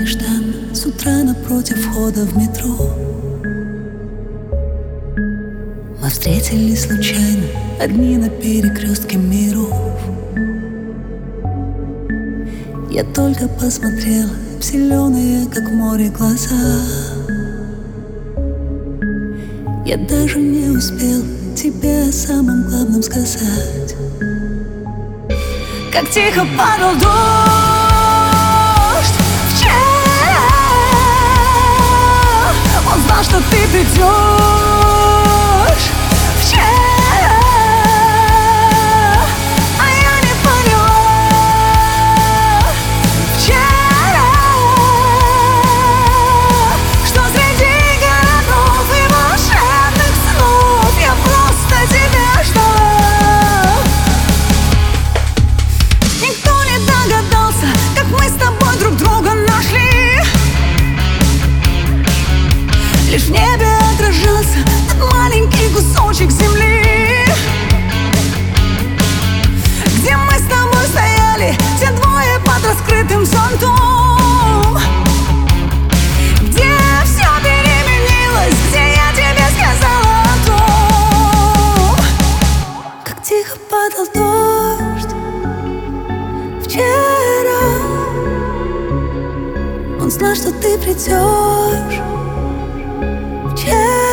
нежданно с утра напротив входа в метро. Мы встретились случайно, одни на перекрестке миров. Я только посмотрела в зеленые, как море, глаза. Я даже не успела тебе о самом главном сказать. Как тихо падал дождь вчера. Он знал, что ты придешь вчера, а я не поняла вчера, что среди городов и волшебных снов я просто тебя ждала. Никто не догадался, как мы с тобой друг друга нашли. Лишь в небе отражался тот маленький кусочек земли, где мы с тобой стояли, те двое под раскрытым зонтом, где все переменилось, где я тебе сказала о том. Как тихо падал дождь вчера. Он знал, что ты придешь вчера.